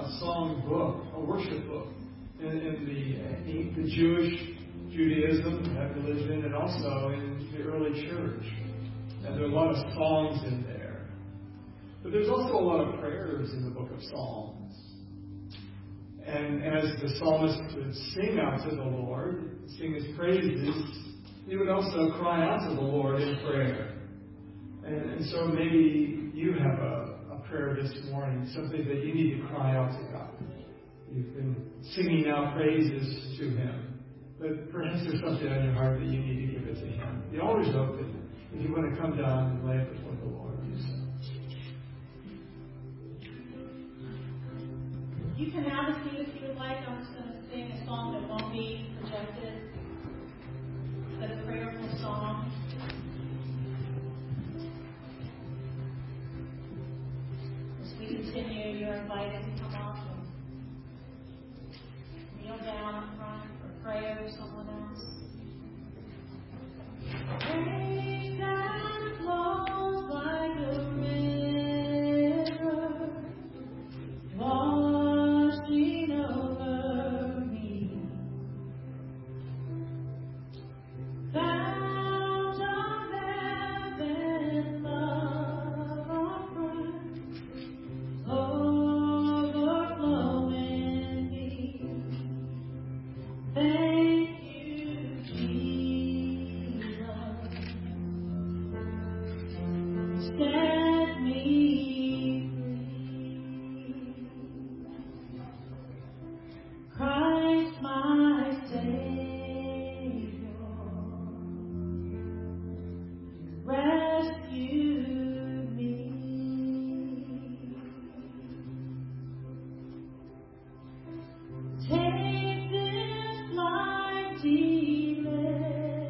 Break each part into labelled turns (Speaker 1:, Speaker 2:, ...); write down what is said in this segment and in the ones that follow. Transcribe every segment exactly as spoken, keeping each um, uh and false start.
Speaker 1: a song book, a worship book, in, in the, the Jewish Judaism that we lived in, and also in the early church. And there are a lot of songs in there. But there's also a lot of prayers in the book of Psalms. And as the psalmist would sing out to the Lord, sing his praises, he would also cry out to the Lord in prayer. And, and so maybe you have a, a prayer this morning, something that you need to cry out to God. You've been singing out praises to Him, but perhaps there's something on your heart that you need to give it to Him. The altar's open. If you want to come down and lay it before the Lord, do so.
Speaker 2: You can have a seat if you would like. I'm just going to sing a song that won't be projected. It's a prayerful song. As we continue, you're invited to come up and kneel down up front or pray over someone else. Rain that flows like a river, washing over me. Fount of heaven, love of Christ, overflow in me. Thank you, Jesus. Set me free. Christ my Savior, rescue me. Take this life, deliver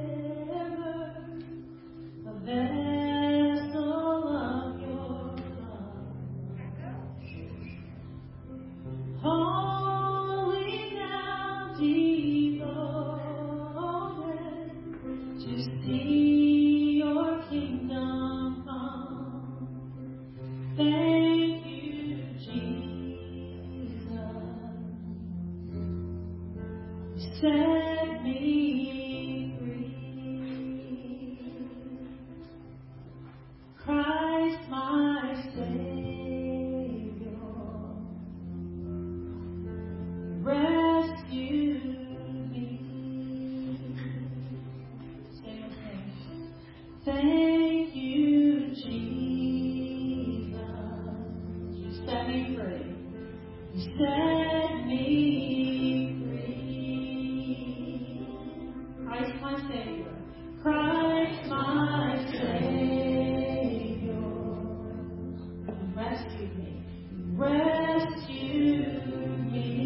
Speaker 2: a vessel of your love. Holy now devoted to see your kingdom come. Thank you, Jesus. Set me free. Christ my Savior, rescue me. Sing with me. Thank you, Jesus. You set me free. You set me free. Christ my Savior. Christ my Savior. You rescued me. You rescued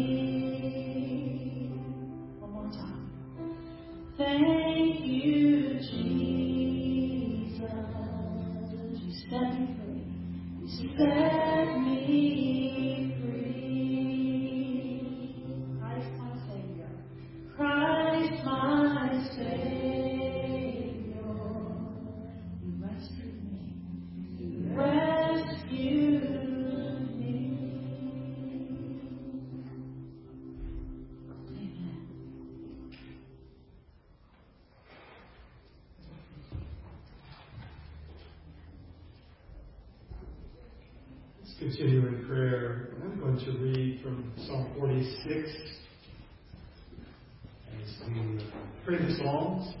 Speaker 2: me. One more time. Thank you, Jesus. You set me free. You set me free. Christ my Savior. Christ my Savior. You rescued me. You rescued me. Amen.
Speaker 1: Let's continue in prayer. I'm going to read from Psalm forty-six. As we pray the Psalms,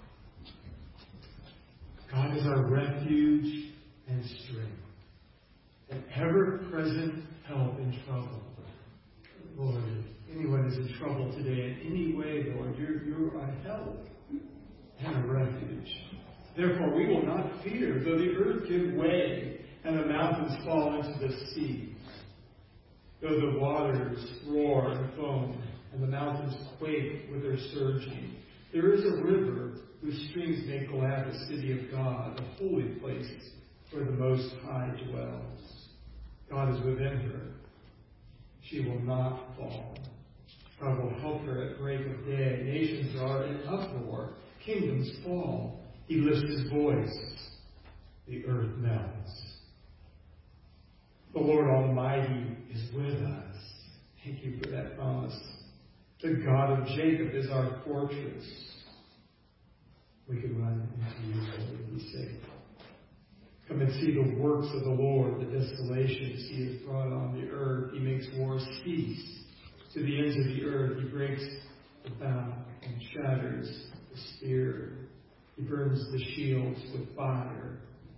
Speaker 1: God is our refuge and strength, an ever-present help in trouble. Lord, if anyone is in trouble today in any way, Lord, you're, you're a help and a refuge. Therefore, we will not fear, though the earth give way and the mountains fall into the sea, though the waters roar and foam and the mountains quake with their surging. There is a river whose streams make glad the city of God, a holy place where the Most High dwells. God is within her. She will not fall. God will help her at break of day. Nations are in uproar. Kingdoms fall. He lifts his voice. The earth melts. The Lord Almighty is with us. Thank you for that promise. The God of Jacob is our fortress. We can run into you, Lord, and be safe. Come and see the works of the Lord, the desolations He has brought on the earth. He makes war cease to the ends of the earth. He breaks the bow and shatters the spear. He burns the shields with fire.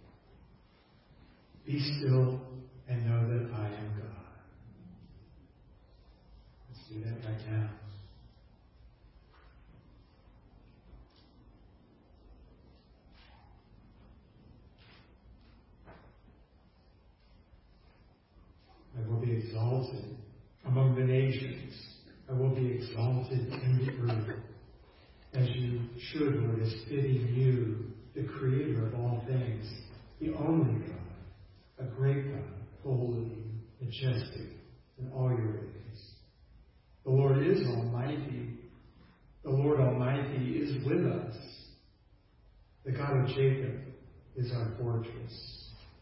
Speaker 1: Be still and know that I am God. Let's do that right now. I will be exalted among the nations. I will be exalted in the earth. As you should, Lord, as fitting you, the Creator of all things, the only God, a great God, holy, majestic in all your ways. The Lord is almighty. The Lord Almighty is with us. The God of Jacob is our fortress.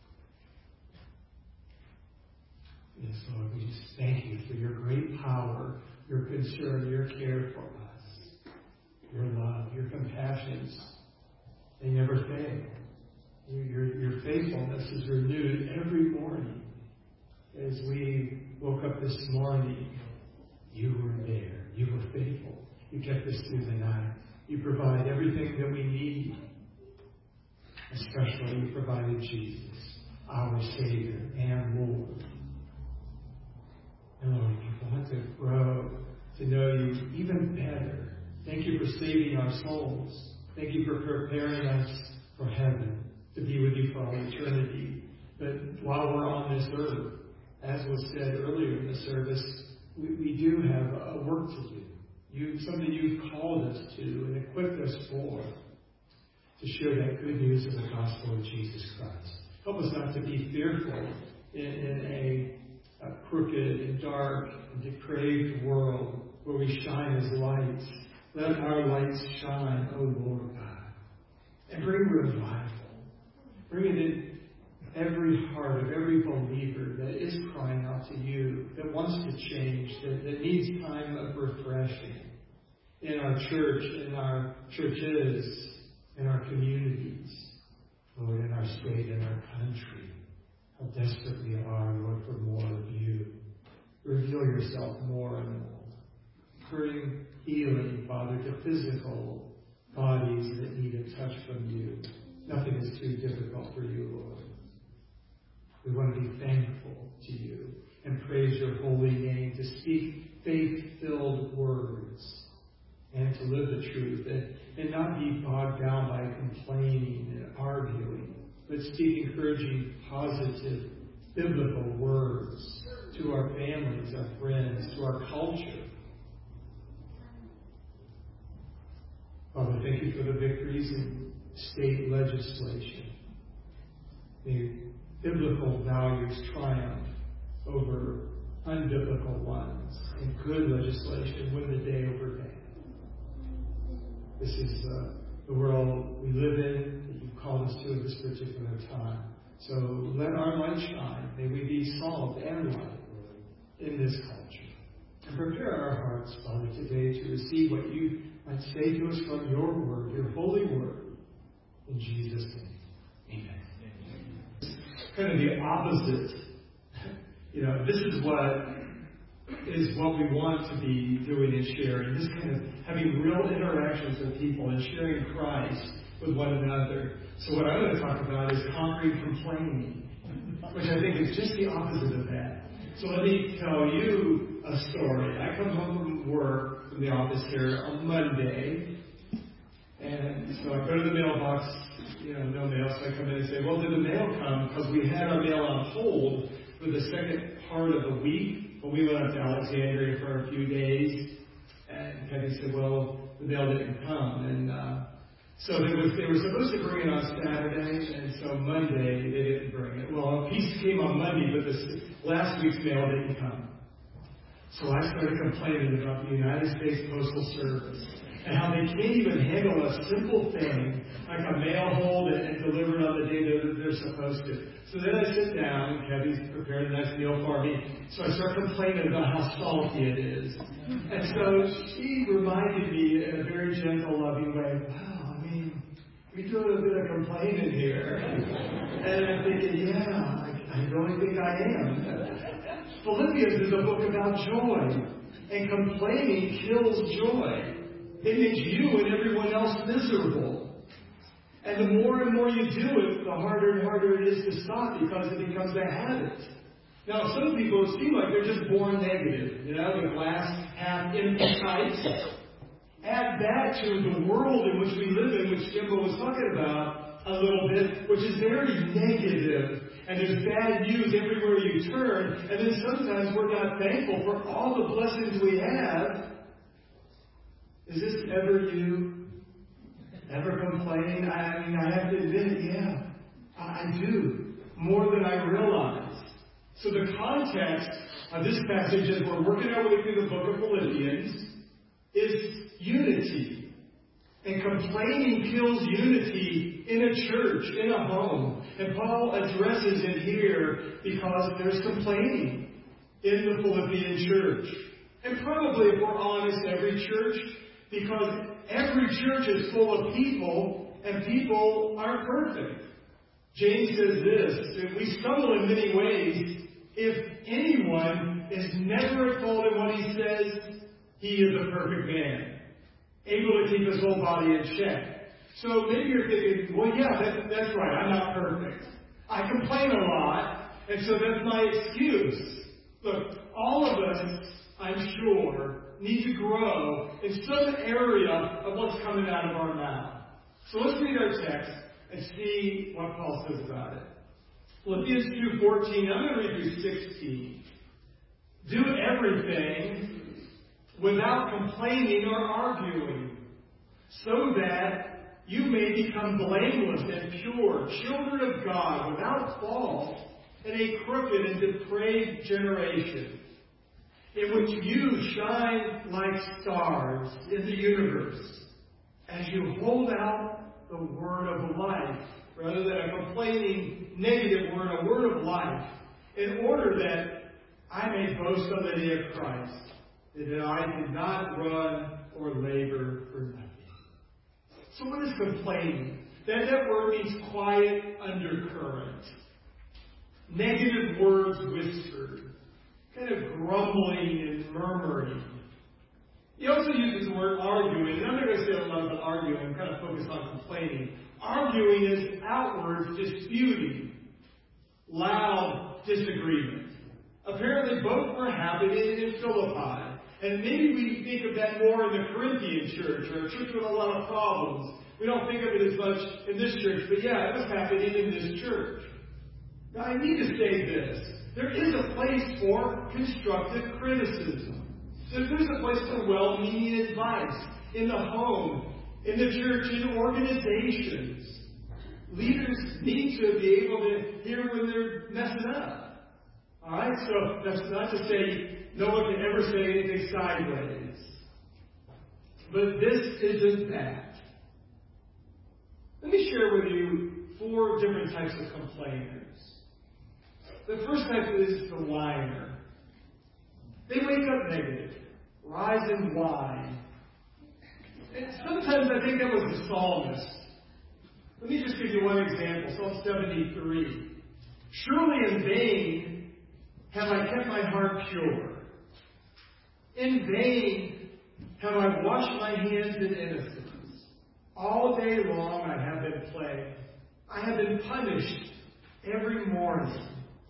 Speaker 1: Yes, Lord, we just thank you for your great power, your concern, your care for us, your love, your compassions. They never fail. Your, your, your faithfulness is renewed every morning. As we woke up this morning, you were there. You were faithful. You kept us through the night. You provide everything that we need. Especially you provided Jesus, our Savior and Lord. And Lord, we want to grow to know you even better. Thank you for saving our souls. Thank you for preparing us for heaven, to be with you for all eternity. But while we're on this earth, as was said earlier in the service, we, we do have a work to do. You, something you've called us to and equipped us for, to share that good news of the gospel of Jesus Christ. Help us not to be fearful in, in a A crooked and dark and depraved world where we shine as lights. Let our lights shine, O Lord God. And bring revival. Bring it in every heart of every believer that is crying out to you, that wants to change, that, that needs time of refreshing in our church, in our churches, in our communities, Lord, in our state, in our country. How desperate we are, Lord, for more of you. Reveal yourself more and more. Bring healing, Father, to physical bodies that need a touch from you. Nothing is too difficult for you, Lord. We want to be thankful to you and praise your holy name, to speak faith-filled words and to live the truth and, and not be bogged down by complaining and arguing, but speak encouraging, positive, biblical words to our families, our friends, to our culture. Father, thank you for the victories in state legislation. May biblical values triumph over unbiblical ones, and good legislation win the day over bad. This is uh, the world we live in, that you've called us to at this particular time. So let our light shine. May we be salt and light in this culture. And prepare our hearts, Father, today to receive what you might say to us from your word, your holy word. In Jesus' name, amen. It's kind of the opposite. You know, this is what is what we want to be doing and sharing. Just kind of having real interactions with people and sharing Christ with one another. So what I'm going to talk about is conquering complaining, which I think is just the opposite of that. So let me tell you a story. I come home from work, from the office here on Monday, and so I go to the mailbox, you know, no mail, so I come in and say, well, did the mail come? Because we had our mail on hold for the second part of the week. When we went up to Alexandria for a few days, and Kevin said, well, the mail didn't come. And uh, so they, was, they were supposed to bring it on Saturday, and so Monday they didn't bring it. Well, a piece came on Monday, but this last week's mail didn't come. So I started complaining about the United States Postal Service and how they can't even handle a simple thing like a mail hold and, and deliver it on the day that they're supposed to. So then I sit down, and Kevin's prepared a nice meal for me. So I start complaining about how salty it is. And so she reminded me in a very gentle, loving way, wow, I mean, we're doing a bit of complaining here. And I'm thinking, yeah, I, I really think I am. Philippians is a book about joy. And complaining kills joy. It makes you and everyone else miserable. And the more and more you do it, the harder and harder it is to stop because it becomes a habit. Now, some people seem like they're just born negative, you know, the glass half empty types. Add that to the world in which we live in, which Jimbo was talking about a little bit, which is very negative. And there's bad news everywhere you turn. And then sometimes we're not thankful for all the blessings we have. Is this ever you? Ever complain? I mean, I have to admit it, yeah. I do. More than I realize. So the context of this passage as we're working our way through the book of Philippians is unity. And complaining kills unity in a church, in a home. And Paul addresses it here because there's complaining in the Philippian church. And probably, if we're honest, every church, because every church is full of people, and people aren't perfect. James says this, that we stumble in many ways. If anyone is never at fault in what he says, he is a perfect man, able to keep his whole body in check. So maybe you're thinking, well, yeah, that, that's right, I'm not perfect. I complain a lot, and so that's my excuse. Look, all of us, I'm sure, need to grow in some area of what's coming out of our mouth. So let's read our text and see what Paul says about it. Philippians two fourteen, I'm going to read through sixteen. Do everything without complaining or arguing, so that you may become blameless and pure, children of God, without fault, in a crooked and depraved generation, in which you shine like stars in the universe, as you hold out the word of life, rather than a complaining negative word, a word of life, in order that I may boast on the day of Christ, that I did not run or labor for nothing. So what is complaining? That, that word means quiet undercurrent. Negative words whispered. Kind of grumbling and murmuring. He also uses the word arguing. And I'm not going to say a lot about arguing. I'm kind of focused on complaining. Arguing is outward disputing. Loud disagreement. Apparently both were happening in Philippi. And maybe we think of that more in the Corinthian church, or a church with a lot of problems. We don't think of it as much in this church, but yeah, it was happening in this church. Now, I need to say this. There is a place for constructive criticism. There's a place for well-meaning advice in the home, in the church, in organizations. Leaders need to be able to hear when they're messing up. All right? So that's not to say no one can ever say anything sideways. But this isn't that. Let me share with you four different types of complainers. The first type is the whiner. They wake up negative, rise and whine. And sometimes I think that was the psalmist. Let me just give you one example. Psalm seventy-three. Surely in vain have I kept my heart pure. In vain have I washed my hands in innocence. All day long I have been plagued. I have been punished every morning.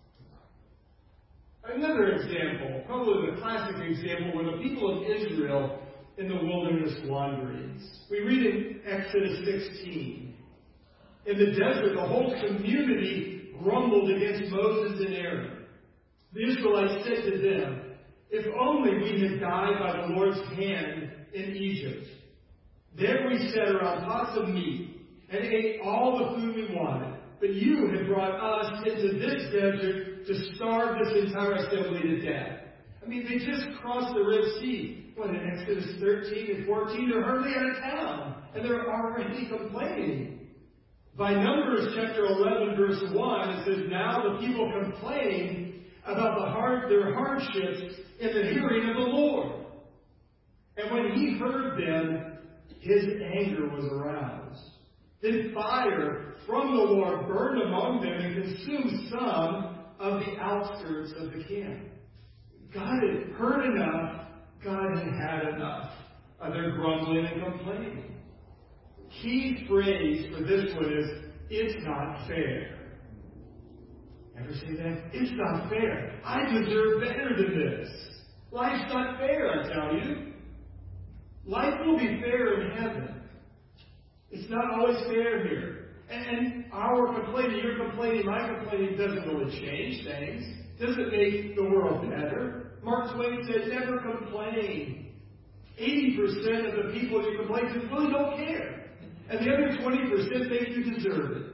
Speaker 1: Another example, probably the classic example, were the people of Israel in the wilderness wanderings. We read in Exodus sixteen. In the desert, the whole community grumbled against Moses and Aaron. The Israelites said to them, if only we had died by the Lord's hand in Egypt. There we sat around pots of meat and ate all the food we wanted. But you have brought us into this desert to starve this entire assembly to death. I mean, they just crossed the Red Sea. What, in Exodus thirteen and fourteen, they're hardly out of town. And they're already complaining. By Numbers chapter eleven, verse one, it says, now the people complain about the hard, their hardships in the hearing of the Lord. And when he heard them, his anger was aroused. Then fire from the Lord burned among them and consumed some of the outskirts of the camp. God had heard enough. God had had enough of their grumbling and complaining. Key phrase for this one is, it's not fair. Ever say that? It's not fair. I deserve better than this. Life's not fair, I tell you. Life will be fair in heaven. It's not always fair here. And our complaining, your complaining, my complaining doesn't really change things. Doesn't make the world better. Mark Twain said, never complain. eighty percent of the people you complain to really don't care. And the other twenty percent think you deserve it.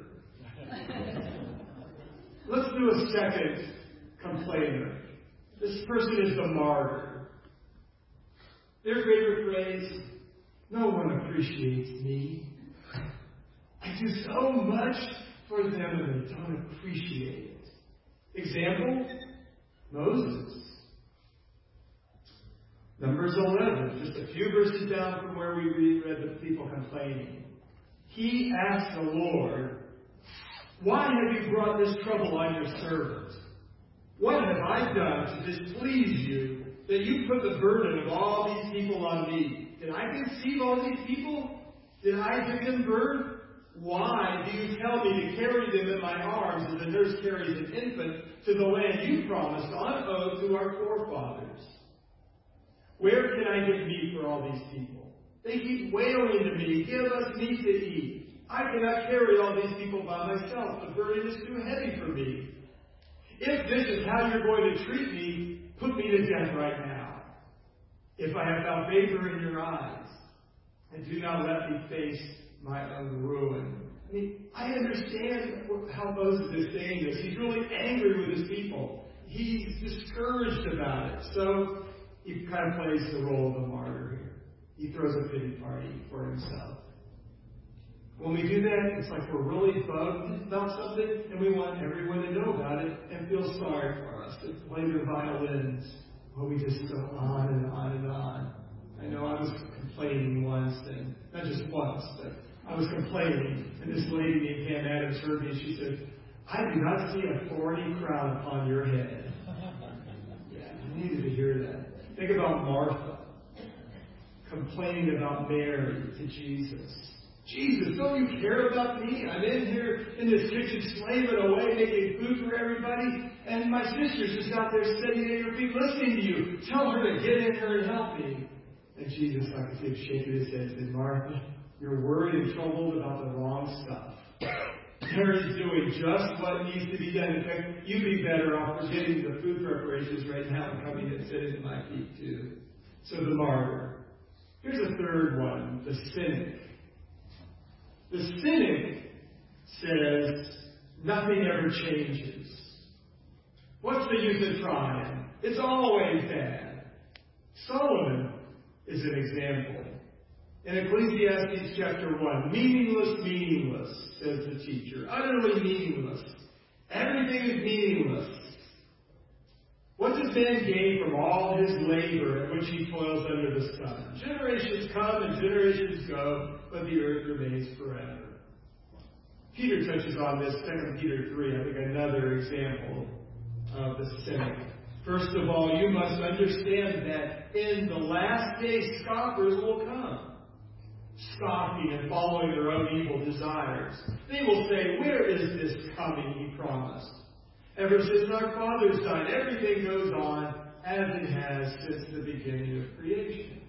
Speaker 1: Let's do a second complainer. This person is the martyr. Their favorite phrase, no one appreciates me. I do so much for them and they don't appreciate it. Example, Moses. Numbers eleven, just a few verses down from where we read the people complaining. He asked the Lord, why have you brought this trouble on your servant? What have I done to displease you that you put the burden of all these people on me? Did I conceive all these people? Did I give them birth? Why do you tell me to carry them in my arms as a nurse carries an infant to the land you promised on oath to our forefathers? Where can I get meat for all these people? They keep wailing to me, give us meat to eat. I cannot carry all these people by myself. The burden is too heavy for me. If this is how you're going to treat me, put me to death right now. If I have found favor in your eyes, and do not let me face my own ruin. I mean, I understand how Moses is saying this. He's really angry with his people. He's discouraged about it. So he kind of plays the role of the martyr here. He throws a pity party for himself. When we do that, it's like we're really bugged about something, and we want everyone to know about it and feel sorry for us, to play their violins. Well, we just go on and on and on. I know I was complaining once, and not just once, but I was complaining, and this lady named Pam Adams heard me, and she said, I do not see a thorny crown upon your head. Yeah, I needed to hear that. Think about Martha complaining about Mary to Jesus. Jesus, don't you care about me? I'm in here in this kitchen slaving away, making food for everybody, and my sister's just out there sitting at your feet listening to you. Tell her to get in here and help me. And Jesus, I could see him shaking his head and said, Martha, you're worried and troubled about the wrong stuff. Mary's doing just what needs to be done. In fact, you'd be better off forgetting the food preparations right now and coming and sitting at my feet too. So the martyr. Here's a third one, the cynic. The cynic says, nothing ever changes. What's the use of trying? It's always bad. Solomon is an example. In Ecclesiastes chapter one, meaningless, meaningless, says the teacher. Utterly meaningless. Everything is meaningless. What does man gain from all his labor at which he toils under the sun? Generations come and generations go, but the earth remains forever. Peter touches on this, Second Peter three, I think another example of the cynic. First of all, you must understand that in the last days, scoffers will come, scoffing and following their own evil desires. They will say, where is this coming he promised? Ever since our fathers died, everything goes on as it has since the beginning of creation.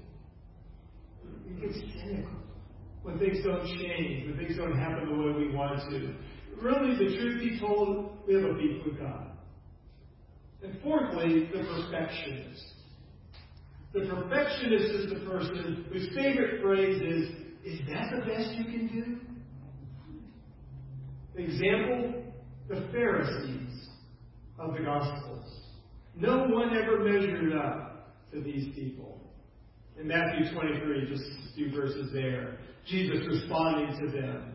Speaker 1: We get cynical when things don't change, when things don't happen the way we want to. Really, the truth be told, we have a beef with God. And fourthly, the perfectionist. The perfectionist is the person whose favorite phrase is, is that the best you can do? Example, the Pharisees of the Gospels. No one ever measured up to these people. In Matthew twenty-three, just a few verses there, Jesus responding to them.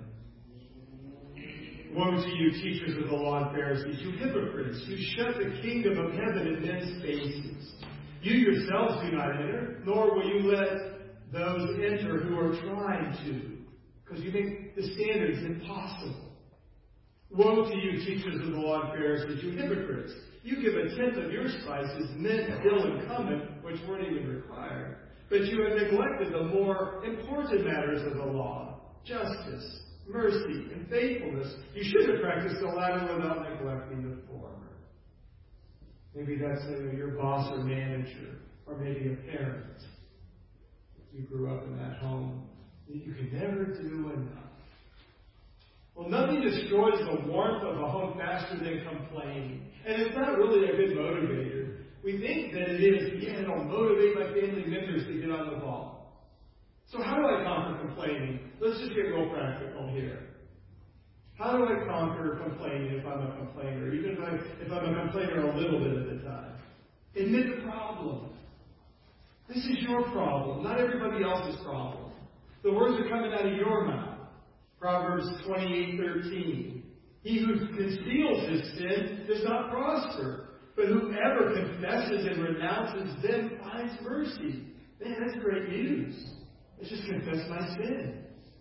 Speaker 1: Woe to you, teachers of the law and Pharisees, you hypocrites, you shut the kingdom of heaven in men's faces. You yourselves do not enter, nor will you let those enter who are trying to, because you make the standards impossible. Woe to you, teachers of the law and Pharisees, you hypocrites. You give a tenth of your spices, mint, dill, and cumin, which weren't even required. But you have neglected the more important matters of the law, justice, mercy, and faithfulness. You should have practiced the latter without neglecting the former. Maybe that's uh, your boss or manager, or maybe a parent. You grew up in that home. You could never do enough. Well, nothing destroys the warmth of a home faster than complaining. And it's not really a good motivator. We think that it is, yeah, it'll motivate my family members to get on the ball. So how do I conquer complaining? Let's just get real practical here. How do I conquer complaining if I'm a complainer? Even if, I, if I'm a complainer a little bit at a time. Admit the problem. This is your problem, not everybody else's problem. The words are coming out of your mouth. Proverbs twenty-eight thirteen. He who conceals his sin does not prosper, but whoever confesses and renounces them finds mercy. Man, that's great news. Let's just confess my sin.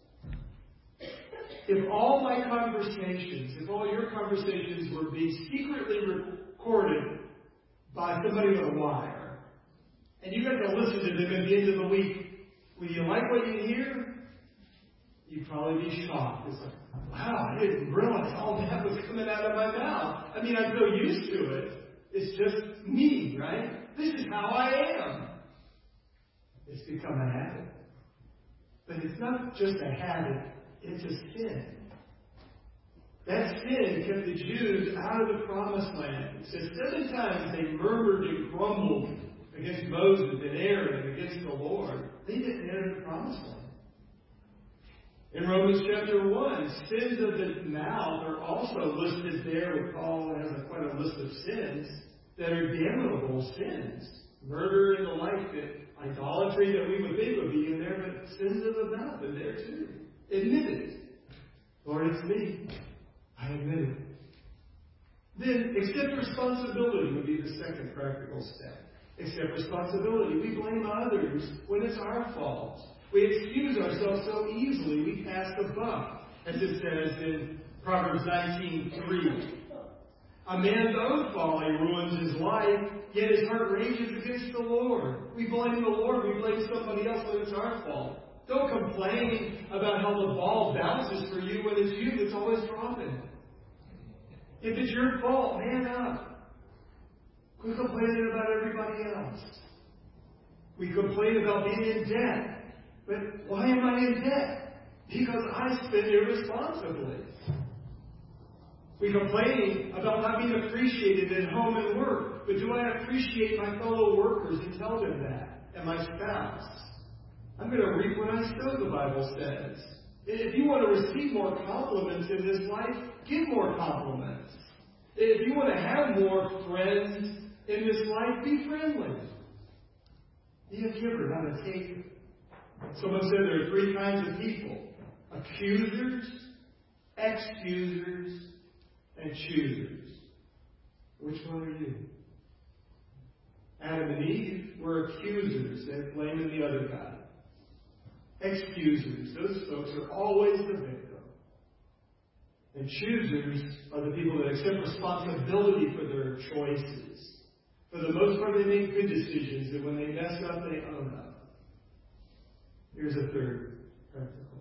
Speaker 1: If all my conversations, if all your conversations were being secretly recorded by somebody with a wire, and you got to listen to them at the end of the week, will you like what you hear? You'd probably be shocked. It's like, wow, I didn't realize all that was coming out of my mouth. I mean, I'm so used to it. It's just me, right? This is how I am. It's become a habit. But it's not just a habit, it's a sin. That sin kept the Jews out of the promised land. It says seven times they murmured and grumbled against Moses and Aaron and against the Lord. They didn't enter the promised land. In Romans chapter one, sins of the mouth are also listed there. With Paul has a, quite a list of sins that are damnable sins. Murder and the like, that idolatry that we would think would be in there, but sins of the mouth are there too. Admit it. Lord, it's me. I admit it. Then, accept responsibility would be the second practical step. Accept responsibility. We blame others when it's our fault. We excuse ourselves so easily, we pass the buck, as it says in Proverbs nineteen three. A man's own folly ruins his life, yet his heart rages against the Lord. We blame the Lord, we blame somebody else when it's our fault. Don't complain about how the ball bounces for you when it's you that's always dropping. If it's your fault, man up. Quit complaining about everybody else. We complain about being in debt. But why am I in debt? Because I spend irresponsibly. We complain about not being appreciated at home and work. But do I appreciate my fellow workers and tell them that? And my spouse? I'm going to reap what I sow, the Bible says. If you want to receive more compliments in this life, give more compliments. If you want to have more friends in this life, be friendly. Be a giver, not a taker. Someone said there are three kinds of people. Accusers, excusers, and choosers. Which one are you? Adam and Eve were accusers. They're blaming the other guy. Excusers. Those folks are always the victim. And choosers are the people that accept responsibility for their choices. For the most part, they make good decisions, and when they mess up, they own up. Here's a third practical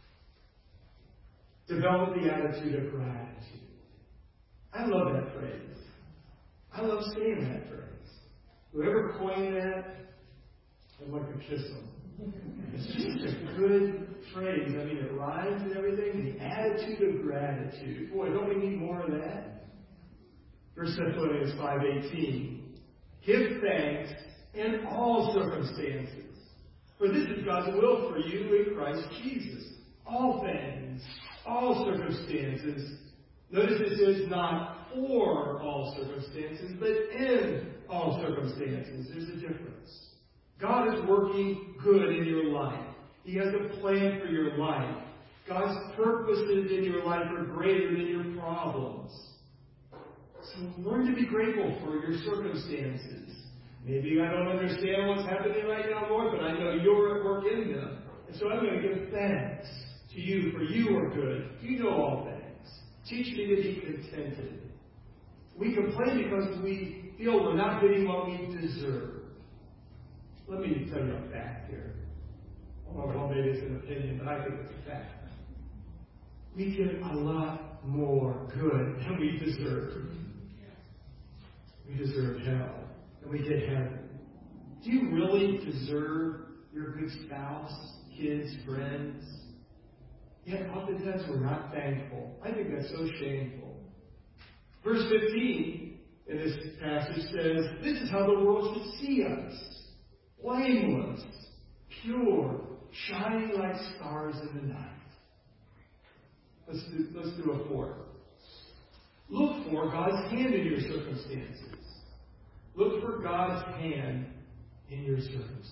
Speaker 1: thing. Develop the attitude of gratitude. I love that phrase. I love saying that phrase. Whoever coined that, I'd like to kiss them. It's just a good phrase. I mean, it rhymes and everything. The attitude of gratitude. Boy, don't we need more of that? First Thessalonians five eighteen. Give thanks in all circumstances. For this is God's will for you in Christ Jesus. All things, all circumstances. Notice it says not for all circumstances, but in all circumstances. There's a difference. God is working good in your life. He has a plan for your life. God's purposes in your life are greater than your problems. So learn to be grateful for your circumstances. Maybe I don't understand what's happening right now, Lord, but I know you're at work in them. And so I'm going to give thanks to you, for you are good. You know all things. Teach me to be contented. We complain because we feel we're not getting what we deserve. Let me tell you a fact here. Well, maybe it's an opinion, but I think it's a fact. We get a lot more good than we deserve. We deserve hell, and we get heaven. Do you really deserve your good spouse, kids, friends? Yet oftentimes we're not thankful. I think that's so shameful. Verse fifteen in this passage says, this is how the world should see us. Blameless, pure, shining like stars in the night. Let's do, let's do a fourth. Look for God's hand in your circumstances. Look for God's hand in your circumstances.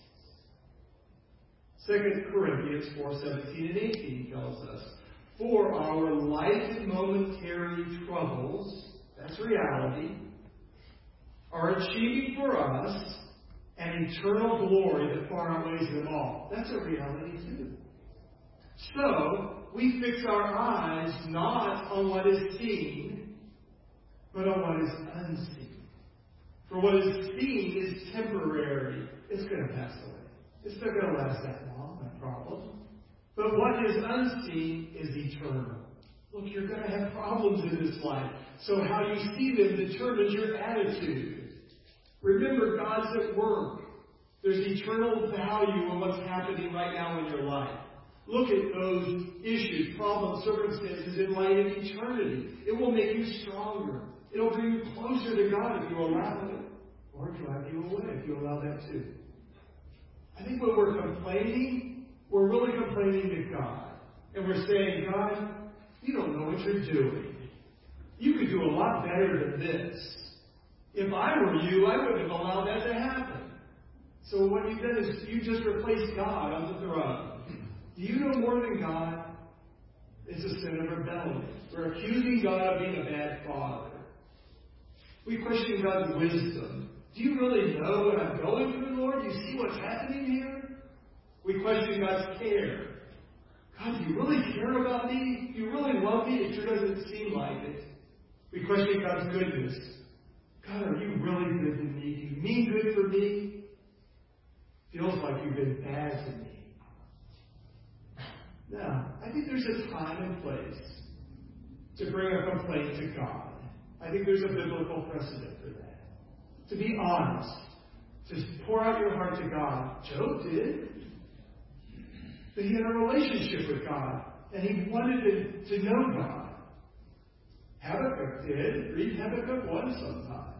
Speaker 1: Second Corinthians four seventeen and eighteen tells us, for our light and momentary troubles, that's reality, are achieving for us an eternal glory that far outweighs them all. That's a reality too. So, we fix our eyes not on what is seen, but on what is unseen. For what is seen is temporary. It's going to pass away. It's not going to last that long, no problem. But what is unseen is eternal. Look, you're going to have problems in this life. So how you see them determines your attitude. Remember, God's at work. There's eternal value in what's happening right now in your life. Look at those issues, problems, circumstances in light of eternity. It will make you stronger. It'll bring you closer to God if you allow it. Or drive you away if you allow that too. I think when we're complaining, we're really complaining to God. And we're saying, God, you don't know what you're doing. You could do a lot better than this. If I were you, I wouldn't have allowed that to happen. So what you've done is you just replaced God on the throne. Do you know more than God? It's a sin of rebellion. We're accusing God of being a bad father. We question God's wisdom. Do you really know what I'm going through, Lord? Do you see what's happening here? We question God's care. God, do you really care about me? Do you really love me? It sure doesn't seem like it. We question God's goodness. God, are you really good to me? Do you mean good for me? Feels like you've been bad to me. Now, I think there's a time and place to bring a complaint to God. I think there's a biblical precedent for that. To be honest. To pour out your heart to God. Job did. But he had a relationship with God. And he wanted to, to know God. Habakkuk did. Read Habakkuk one sometime.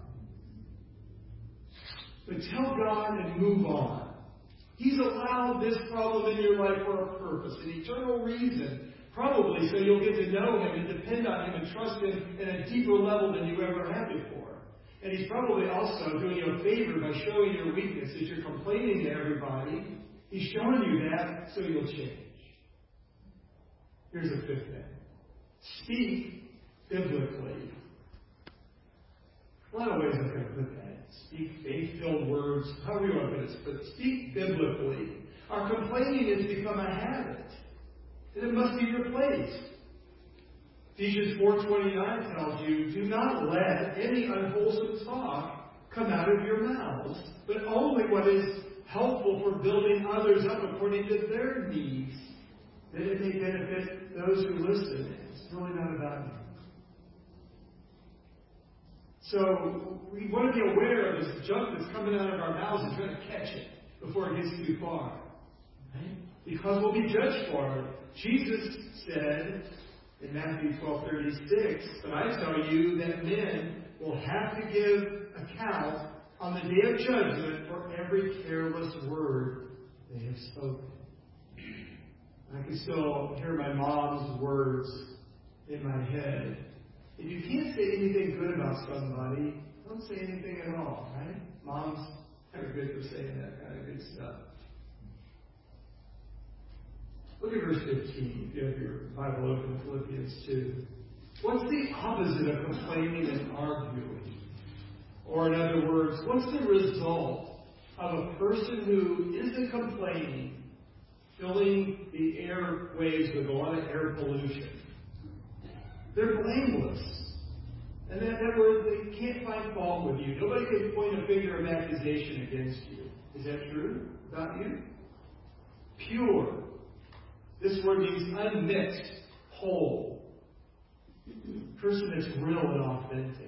Speaker 1: But tell God and move on. He's allowed this problem in your life for a purpose, an eternal reason. Probably so you'll get to know Him and depend on Him and trust Him at a deeper level than you ever had before. And He's probably also doing you a favor by showing your weakness. As you're complaining to everybody, He's showing you that so you'll change. Here's a fifth thing. Speak biblically. A lot of ways I can put that. Speak faith-filled words, however you want to put it, but speak biblically. Our complaining has become a habit, and it must be replaced. Ephesians four twenty-nine tells you, do not let any unwholesome talk come out of your mouths, but only what is helpful for building others up according to their needs, that it may benefit those who listen. It's really not about you. So we want to be aware of this junk that's coming out of our mouths and trying to catch it before it gets too far. Right? Because we'll be judged for it. Jesus said in Matthew twelve thirty-six, but I tell you that men will have to give account on the day of judgment for every careless word they have spoken. I can still hear my mom's words in my head. If you can't say anything good about somebody, don't say anything at all, right? Moms are good for saying that kind of good stuff. Look at verse fifteen, if you have your Bible open, Philippians two. What's the opposite of complaining and arguing? Or in other words, what's the result of a person who isn't complaining, filling the airwaves with a lot of air pollution? They're blameless. And that, that word, they can't find fault with you. Nobody can point a finger of accusation against you. Is that true about you? Pure. This word means unmixed, whole. Person that's real and authentic.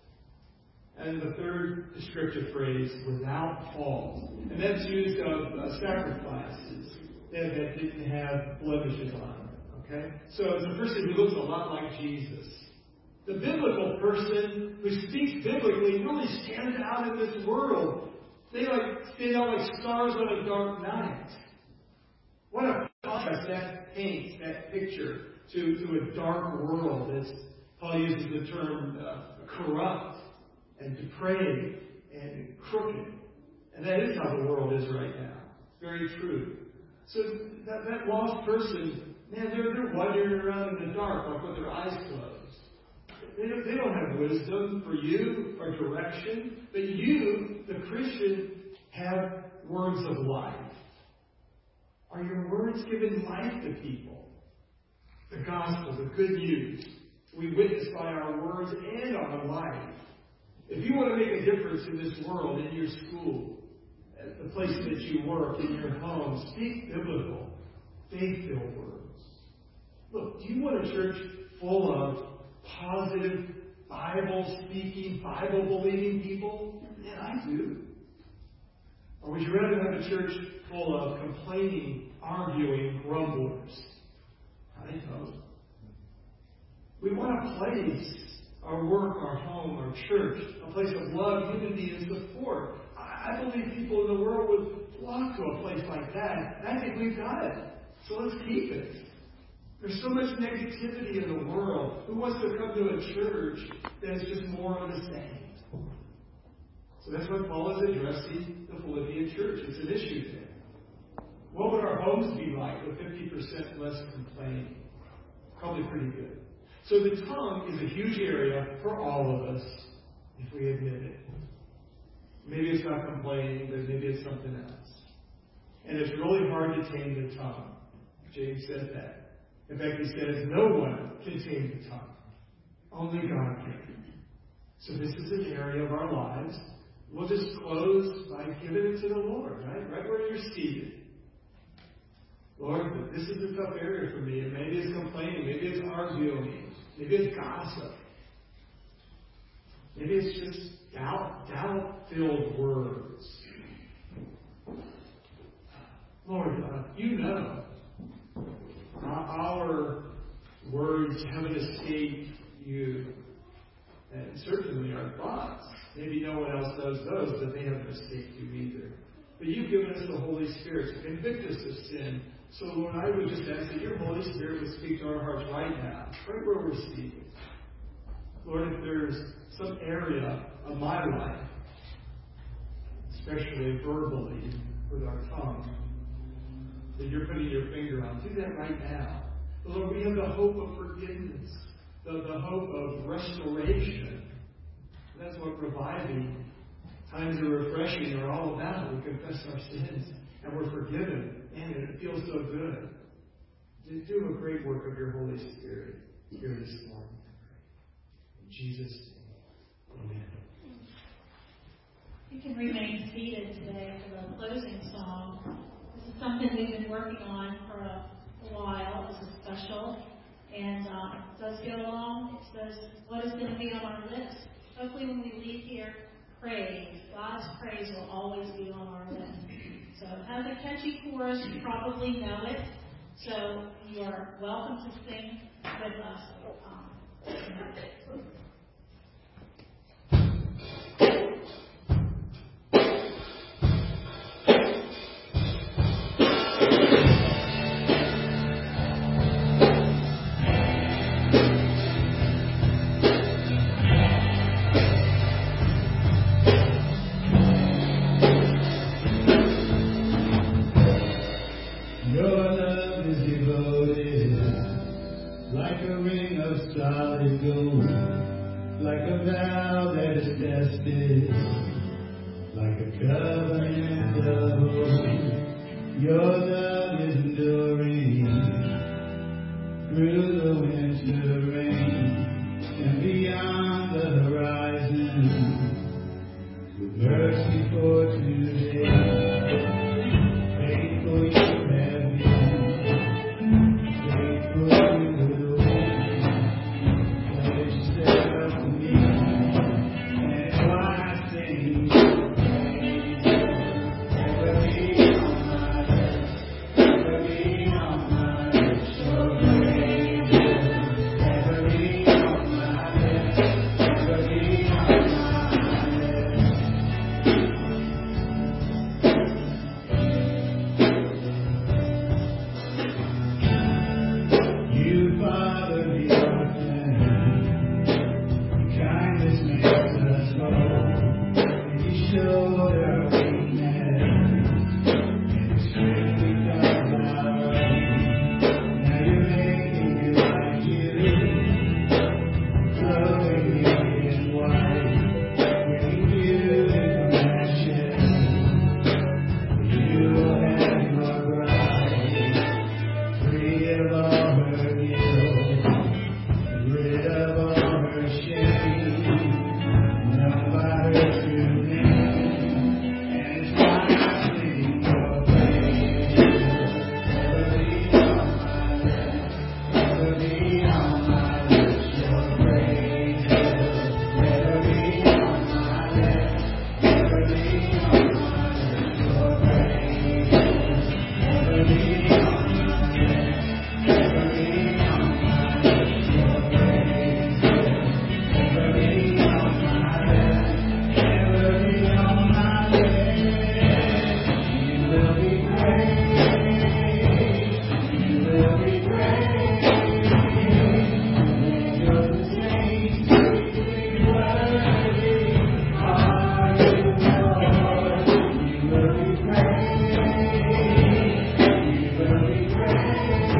Speaker 1: And the third descriptive phrase, without fault. And that's used of uh, sacrifices that, that didn't have blemishes on them. Okay? So it's a person who looks a lot like Jesus. The biblical person who speaks biblically really stands out in this world. They like stand out like stars on a dark night. What a contrast that paints, that picture, to, to a dark world. That's, Paul uses the term uh, corrupt and depraved and crooked. And that is how the world is right now. It's very true. So that, that lost person, man, they're, they're wandering around in the dark like with their eyes closed. They don't, they don't have wisdom for you or direction. But you, the Christian, have words of life. Are your words giving life to people? The gospel, the good news. We witness by our words and our life. If you want to make a difference in this world, in your school, at the place that you work, in your home, speak biblical, faith-filled words. Look, do you want a church full of positive, Bible-speaking, Bible-believing people? Yeah, I do. Or would you rather have a church full of complaining, arguing, grumblers? I don't. We want a place, our work, our home, our church, a place of love, unity, and support. I believe people in the world would flock to a place like that. And I think we've got it. So let's keep it. There's so much negativity in the world. Who wants to come to a church that is just more of the same? So that's what Paul is addressing the Philippian church. It's an issue there. What would our homes be like with fifty percent less complaining? Probably pretty good. So the tongue is a huge area for all of us, if we admit it. Maybe it's not complaining, but maybe it's something else. And it's really hard to tame the tongue. James said that. In fact, he says no one can tame the tongue. Only God can. So this is an area of our lives. We'll just close by giving it to the Lord, right? Right where you're seated. Lord, this is a tough area for me. And maybe it's complaining. Maybe it's arguing. Maybe it's gossip. Maybe it's just doubt, doubt-filled words. Lord, uh, you know. Our words haven't escaped you. And certainly our thoughts. Maybe no one else does those, but they haven't escaped you either. But you've given us the Holy Spirit to convict us of sin. So, Lord, I would just ask that your Holy Spirit would speak to our hearts right now, right where we're seated. Lord, if there's some area of my life, especially verbally, with our tongue, that you're putting your finger on, do that right now. But Lord, we have the hope of forgiveness, the, the hope of restoration. That's what reviving, times of refreshing are all about. We confess our sins and we're forgiven. Man, it feels so good. Do a great work of your Holy Spirit here this morning. In Jesus' name, amen.
Speaker 2: You can remain seated today for the closing song. This is something we've been working on for a, a while. It's a special. And uh, it does go along. It says, what is going to be on our lips? Hopefully when we leave here, praise. God's praise will always be on our lips. So it has a catchy chorus. You probably know it. So you are welcome to sing with us. Um,
Speaker 3: solid gold, like a vow that is tested, like a covenant of old. Your love is enduring through the winter rain and beyond the horizon, with mercy for today. Faithful you have been, faithful you will be. Pledge yourself to me, and it's why I sing your praise. Ever be on my lips, ever be on my lips, your praise. Ever be on my lips, ever be on my lips. You father the orphan, kindness makes us whole. And you showed our weakness, and your strength becomes our own. Now you're making me like you, clothing me in white, bringing beauty from ashes. You will have your bride, free of all her guilt, rid of all her shame, known by her true name, and it's why I sing your praise. Ever be on my lips, ever be on my lips, your praise. Ever be on my lips, ever be on my lips, your praise. Ever be on my lips, ever be on my lips, your praise. Ever be on my lips, ever be on my lips. You will be praised, you will be praised. Angels and saints sing worthy are you, Lord. You will be praised, you will be praised.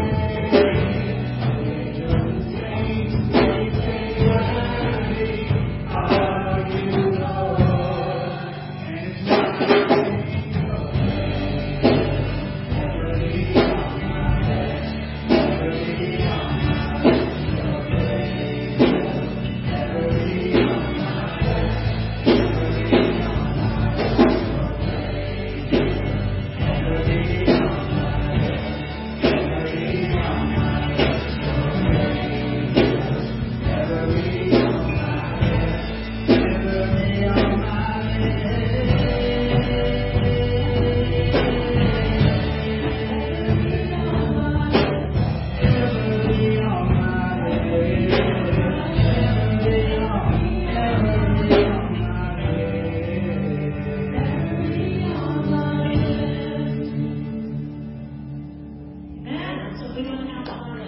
Speaker 3: Angels and saints sing worthy are you, Lord. And it's why I sing your praise. Ever be on my lips, ever be on my lips, your praise. Ever be on my lips, ever be on my lips, your praise. Ever be on my lips, ever be on my lips, your praise. Ever be on my lips, ever be on my
Speaker 2: Amen. So we're going to have our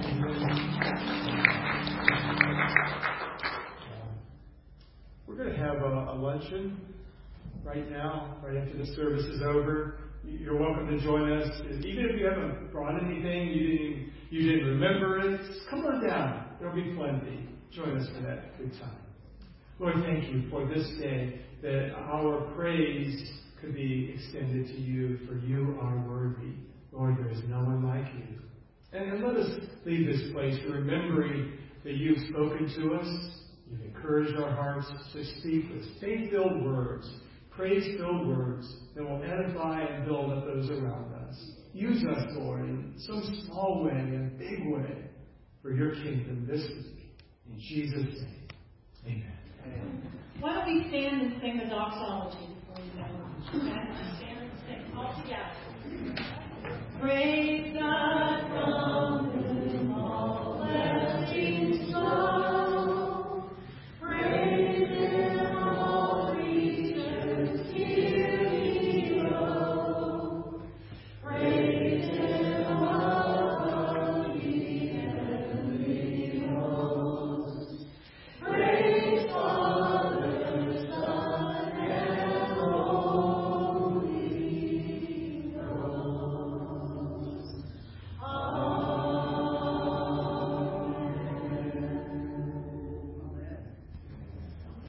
Speaker 1: We're going to have a, a luncheon right now, right after the service is over. You're welcome to join us. Even if you haven't brought anything, you didn't, you didn't remember it, just come on down. There'll be plenty. Join us for that good time. Lord, thank you for this day, that our praise could be extended to you, for you are worthy. Lord, there is no one like you. And, and let us leave this place remembering that you've spoken to us, you've encouraged our hearts to speak with faith-filled words, praise-filled words that will edify and build up those around us. Use us, Lord, in some small way, in a big way, for your kingdom this week. In Jesus' name, amen. Amen.
Speaker 2: Why don't we stand and sing the doxology before we go? Okay? Stand and sing all together.